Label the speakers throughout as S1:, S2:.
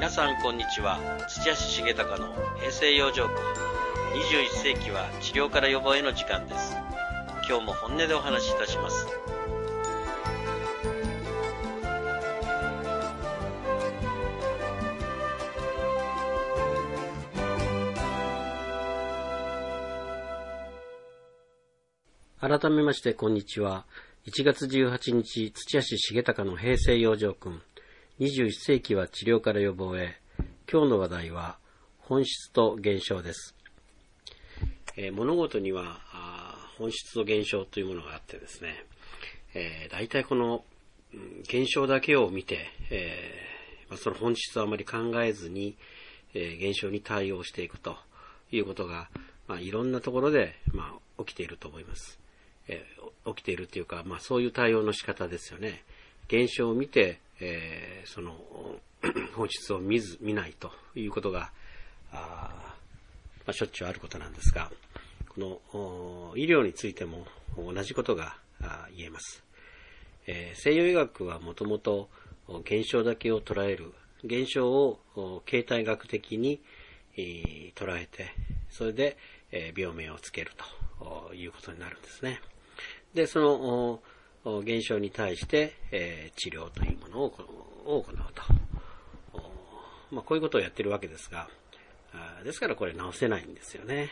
S1: 皆さんこんにちは。土橋重隆の平成養生訓。21世紀は治療から予防への時間です。今日も本音でお話しいたします。改めましてこんにちは。1月18日、土橋重隆の平成養生訓。21世紀は治療から予防へ。今日の話題は本質と現象です。物事には本質と現象というものがあってですね、大体この現象だけを見て、その本質をあまり考えずに、現象に対応していくということが、いろんなところで、起きていると思います。起きているというか、そういう対応の仕方ですよね。現象を見て、その本質を見ないということがしょっちゅうあることなんですが、この医療についても同じことが言えます。西洋医学はもともと現象だけを捉える、現象を形態学的に捉えて、それで病名をつけるということになるんですね。で、その現象に対して、治療というものを行うと。こういうことをやっているわけですが、ですからこれ治せないんですよね。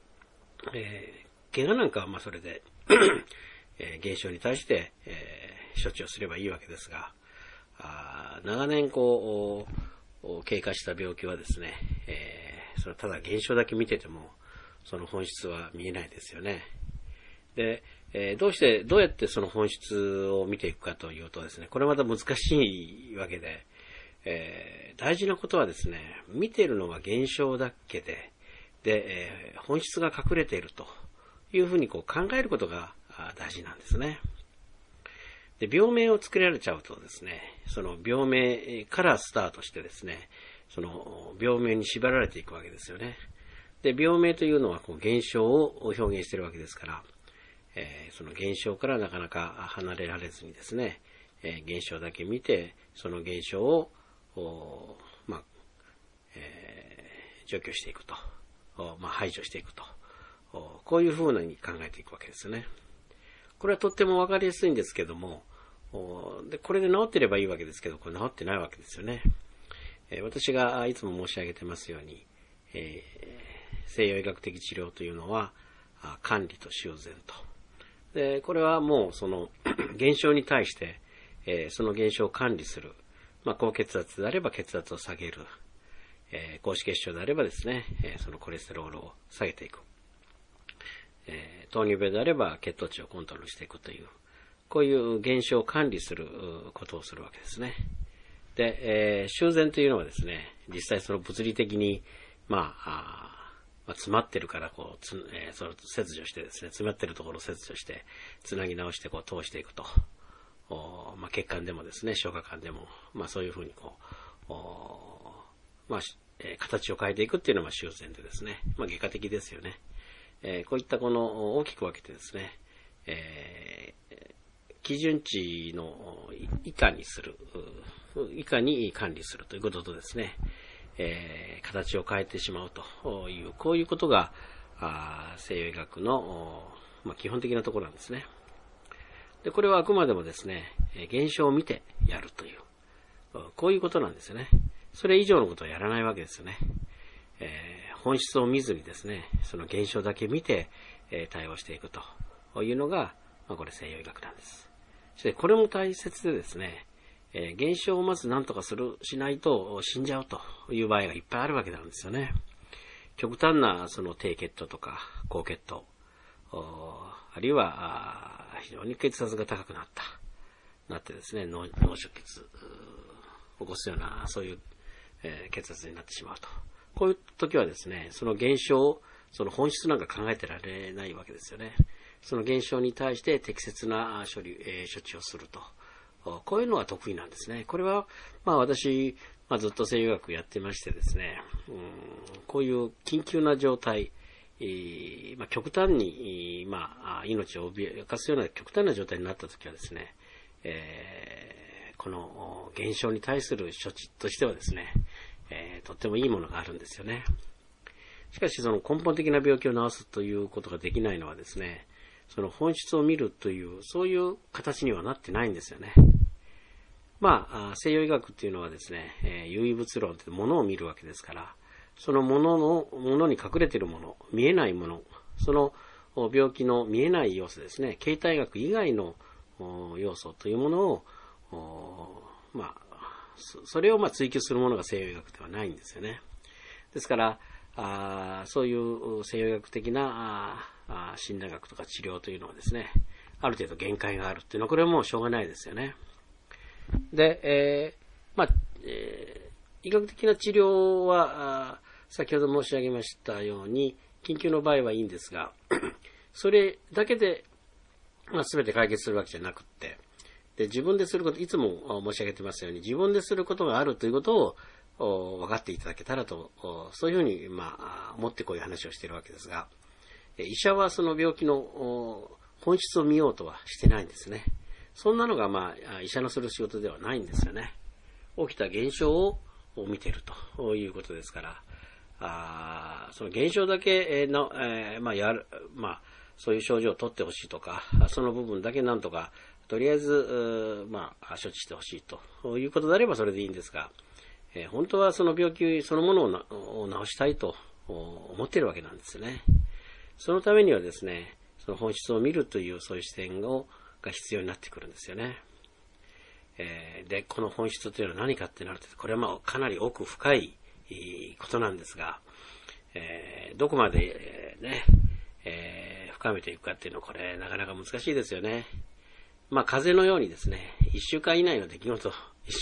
S1: 怪我なんかはそれで現象に対して、処置をすればいいわけですが、長年経過した病気はですね、それただ現象だけ見ててもその本質は見えないですよね。で、どうやってその本質を見ていくかというとですね、これまた難しいわけで、大事なことはですね、見ているのは現象だけで、本質が隠れているというふうに考えることが大事なんですね。で、病名を作られちゃうとですね、その病名からスタートしてですね、その病名に縛られていくわけですよね。で、病名というのは現象を表現しているわけですから、その現象からなかなか離れられずにですね、現象だけ見て、その現象を除去していくと、排除していくと、こういうふうに考えていくわけですよね。これはとってもわかりやすいんですけども、でこれで治っていればいいわけですけど、これ治ってないわけですよね。私がいつも申し上げてますように、西洋医学的治療というのは管理と修繕と。で、これはもうその現象に対して、その現象を管理する。高血圧であれば血圧を下げる。高脂血症であればですね、そのコレステロールを下げていく。糖尿病であれば血糖値をコントロールしていくという、こういう現象を管理することをするわけですね。で、修繕というのはですね、実際その物理的に、詰まってるからその切除してですね、詰まってるところを切除してつなぎ直して通していくと、血管でもですね、消化管でもそういうふうに形を変えていくっていうのは修繕でですね、外科的ですよね。こういった大きく分けてですね、基準値の以下に管理するということとですね、形を変えてしまうという、こういうことが西洋医学の、基本的なところなんですね。で、これはあくまでもですね、現象を見てやるという、こういうことなんですよね。それ以上のことはやらないわけですよね。本質を見ずにですね、その現象だけ見て、対応していくというのが、これ西洋医学なんです。そしてこれも大切でですね、現象をまず何とかしないと死んじゃうという場合がいっぱいあるわけなんですよね。極端なその低血糖とか高血糖、あるいは非常に血圧が高くなってですね、脳出血を起こすようなそういう、血圧になってしまうと。こういう時はですね、その現象、その本質なんか考えてられないわけですよね。その現象に対して適切な処置をすると。こういうのが得意なんですね。これは、私、ずっと西洋医学やってましてですね、こういう緊急な状態、極端に、命を脅かすような極端な状態になったときはですね、この現象に対する処置としてはですね、 とってもいいものがあるんですよね。しかしその根本的な病気を治すということができないのはですね、その本質を見るという、そういう形にはなってないんですよね。西洋医学っていうのはですね、唯物論ってものを見るわけですから、そのものに隠れているもの、見えないもの、その病気の見えない要素ですね、形態学以外の要素というものを、それを追求するものが西洋医学ではないんですよね。ですから、そういう西洋医学的な診断学とか治療というのはですね、ある程度限界があるっていうのは、これはもうしょうがないですよね。で、医学的な治療は、先ほど申し上げましたように、緊急の場合はいいんですが、それだけで、全て解決するわけじゃなくって、で、自分ですること、いつも申し上げてますように、自分ですることがあるということを分かっていただけたらと、そういうふうに、思ってこういう話をしているわけですが、医者はその病気の本質を見ようとはしてないんですね。そんなのが医者のする仕事ではないんですよね。起きた現象を見ているということですから、その現象だけの、そういう症状を取ってほしいとか、その部分だけなんとか、とりあえず、処置してほしいということであればそれでいいんですが、本当はその病気そのものを治したいと思っているわけなんですよね。そのためにはですね、その本質を見るというそういう視点が必要になってくるんですよね。で、この本質というのは何かってなると、これはかなり奥深いことなんですが、どこまで深めていくかっていうのはこれなかなか難しいですよね。風邪のようにですね、1週間以内の出来事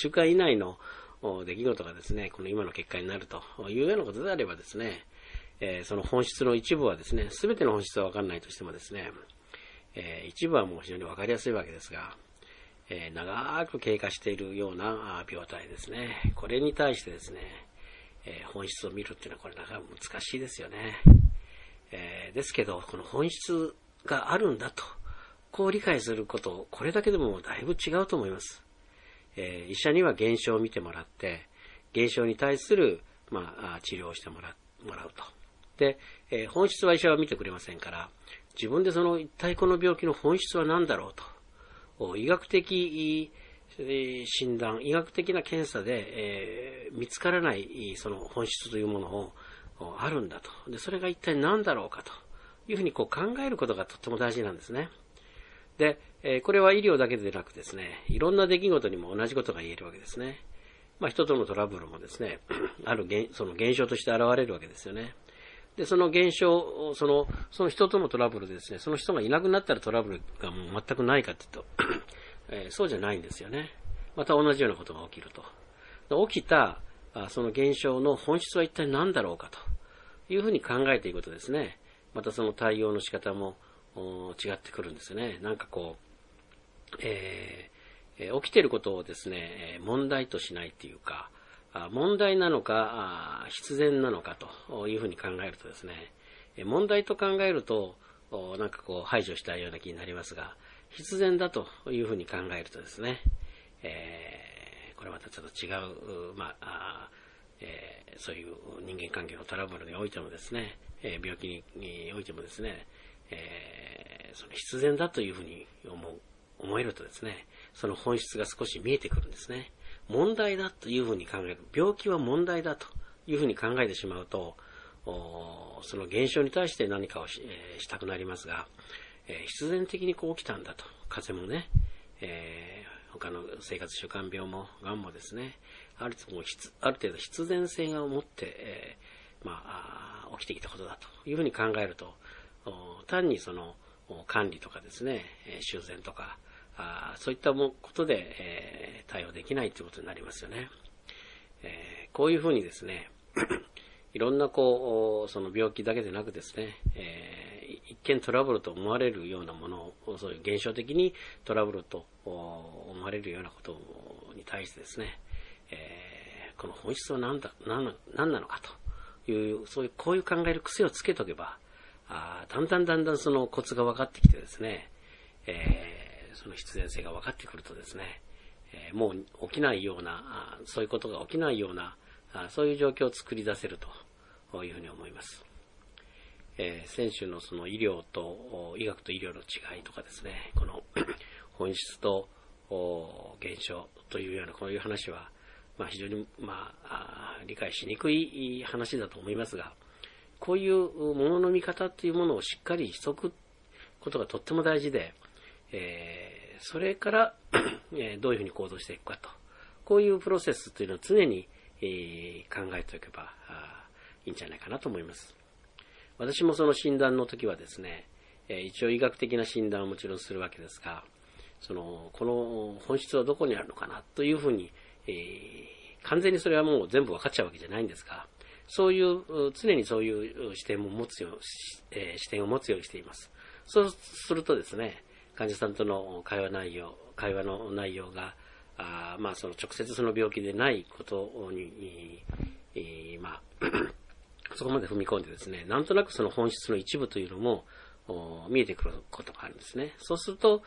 S1: がですね、この今の結果になるというようなことであればですね、その本質の一部はですね、すべての本質は分からないとしてもですね、一部はもう非常に分かりやすいわけですが、長く経過しているような病態ですね、これに対してですね、本質を見るっていうのはこれなかなか難しいですよね。ですけど、この本質があるんだと、こう理解すること、これだけでもだいぶ違うと思います。医者には現象を見てもらって、現象に対する、治療をしてもらうと。で、本質は医者は見てくれませんから、自分でその一体この病気の本質は何だろうと、医学的診断、医学的な検査で、見つからないその本質というものをあるんだと。で、それが一体何だろうかというふうに考えることがとっても大事なんですね。で、これは医療だけでなくですね、いろんな出来事にも同じことが言えるわけですね。人とのトラブルもですね、その現象として現れるわけですよね。で、その現象、その人とのトラブルでですね、その人がいなくなったらトラブルがもう全くないかというと、そうじゃないんですよね。また同じようなことが起きると。起きた、その現象の本質は一体何だろうかというふうに考えていくとですね、またその対応の仕方も違ってくるんですよね。起きていることをですね、問題としないっていうか、問題なのか必然なのかというふうに考えるとですね、問題と考えると排除したいような気になりますが、必然だというふうに考えるとですね、これまたちょっと違う、そういう人間関係のトラブルにおいてもですね、病気においてもですね、その必然だというふうに思えるとですね、その本質が少し見えてくるんですね。問題だというふうに考える。病気は問題だというふうに考えてしまうと、その現象に対して何かをしたくなりますが、必然的に起きたんだと。風邪もね、他の生活習慣病も、がんもですね、ある程度必然性が持って、起きてきたことだというふうに考えると、単にその管理とかですね、修繕とか、そういったことで、対応できないということになりますよね。こういうふうにですね、いろんなその病気だけでなくですね、一見トラブルと思われるようなものを、そういう現象的にトラブルと思われるようなことに対してですね、この本質は何なのかという、こういう考える癖をつけとけば、だんだんそのコツが分かってきてですね、その必然性が分かってくるとですね、もう起きないような、そういうことが起きないようなそういう状況を作り出せるというふうに思います。先週のその医学と医療の違いとかですね、この本質と現象というようなこういう話は、非常に理解しにくい話だと思いますが、こういうものの見方というものをしっかりしておくことがとっても大事で、それからどういうふうに行動していくかと、こういうプロセスというのを常に考えておけばいいんじゃないかなと思います。私もその診断の時はですね、一応医学的な診断をもちろんするわけですが、この本質はどこにあるのかなというふうに、完全にそれはもう全部分かっちゃうわけじゃないんですが、常にそういう視点を持つようにしています。そうするとですね、患者さんとの会話の内容が、その直接その病気でないことに、そこまで踏み込んでですね、なんとなくその本質の一部というのも見えてくることがあるんですね。そうすると、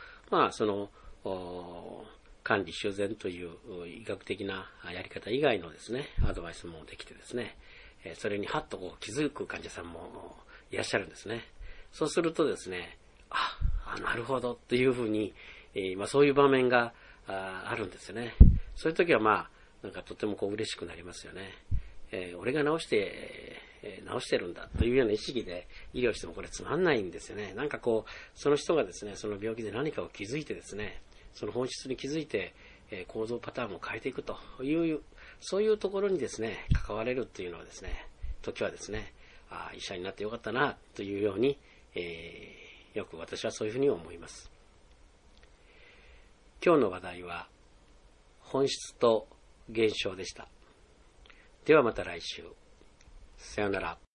S1: 管理修繕という医学的なやり方以外のですね、アドバイスもできてですね、それにハッと気づく患者さんもいらっしゃるんですね。そうするとですね、なるほどというふうに、そういう場面があるんですよね。そういう時はなんかとても嬉しくなりますよね。俺が治してるんだというような意識で医療してもこれつまんないんですよね。なんかその人がですね、その病気で何かを気づいてですね、その本質に気づいて、行動パターンを変えていくという、そういうところにですね、関われるっていうのはですね、時はですね、医者になってよかったなというように、よく私はそういうふうに思います。今日の話題は本質と現象でした。ではまた来週。さようなら。